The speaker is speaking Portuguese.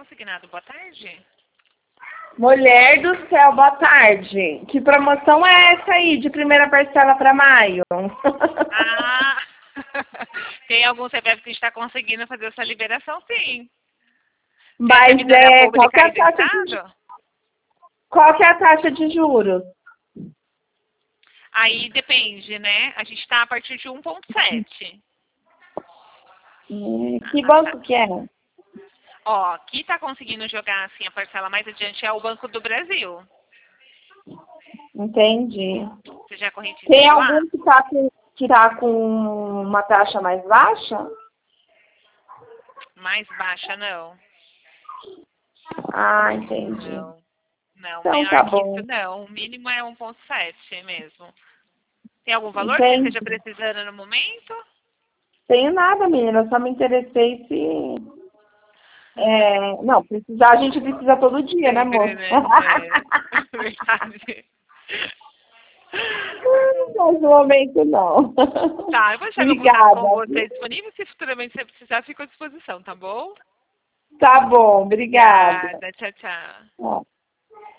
consignado. Boa tarde. Mulher do céu, boa tarde. Que promoção é essa aí, de primeira parcela para maio? Ah, tem algum CPF que está conseguindo fazer essa liberação, sim. Mas qual que é a taxa qual que é a taxa de juros? Aí depende, né? A gente está a partir de 1,7. Que banco que é? Ó, quem está conseguindo jogar assim a parcela mais adiante é o Banco do Brasil. Entendi. Você já corrente Tem lá? algum que tá com uma taxa mais baixa? Mais baixa, não. Ah, entendi. Não, Então menor tá que bom. isso não. O mínimo é 1,7 mesmo. Tem algum valor que você Entendi. esteja precisando no momento? Tenho nada, menina. Eu só me interessei se... Não, precisar a gente precisa todo dia, né, Sempre, moça? né? É, verdade. Mas no momento não. Tá, eu vou deixar meu contato Obrigada. com você disponível. Se futuramente você precisar, fico à disposição, tá bom? Tá bom, obrigada. Obrigada. Tchau, tchau. Ó.